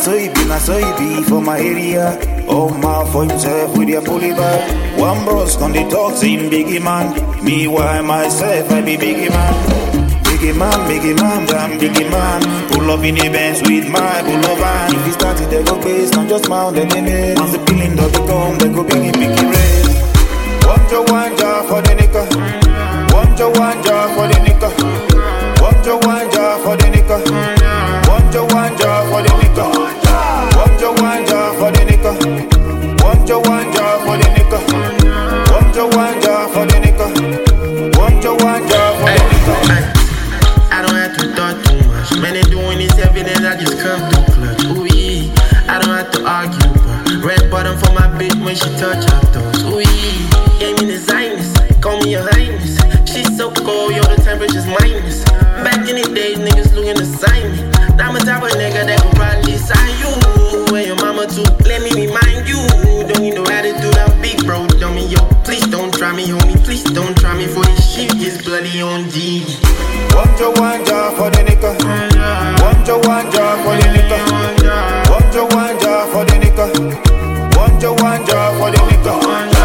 so it be for my area. Oh man for himself with your pulley bag. One bros on the talk saying biggie man. Me why myself I be biggie man. Biggie man, damn biggie man. Pull up in the Benz with my pull van. If you started they go base, not just mount the name. Once the billing does come, they go biggie race. One jar for the nigga. One jar for the nigga. One jar for the nigga. One jar for the nigga. One jar for the nigga. One jar for the nigga. One jar for the nigga. One jar for the nigga. I don't have to talk too much. Man, they doing this evidence, I just come through clutch. Ooh yeah, I don't have to argue, but red bottom for my bitch when she touch her toes. Ooh yeah, gave me the Zionist, call me your highness. She's so cold, yo, the temperature's minus. Back in the days, niggas looking to sign me. Now I'm a type of nigga that could probably sign you. And your mama too, let me remind you. Don't need no attitude, I'm big bro, dummy, yo. Please don't try me, homie, please don't try me. For this shit gets bloody on D. One jar for the nigga. One jar for the nigga. One jar for the nigga. One jar for the nigga.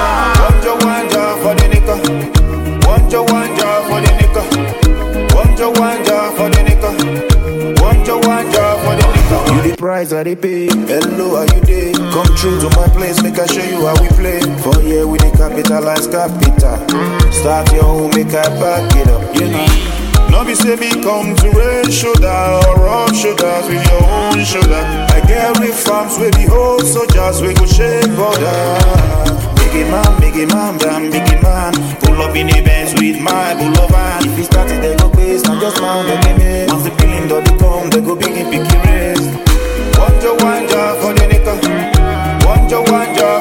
One jar for the nigga. One jar for the nigga. One jar for the nigga. One jar for the nigga. You the price that they pay. Hello, how you day? Come through to my place, make I show you how we play. For here we the capitalize capital. Start your home, make I back it up, you know. No be say me come to raise shoulder or rub shoulders with your own shoulder. I get with farms with the whole soldiers we go shake border. Biggie man, damn biggie man. Pull up in the Benz with my pullover. If he started they go base, not just mount the limit. Once the billing does come, they go biggie picky race. One jar for the nigga. One jar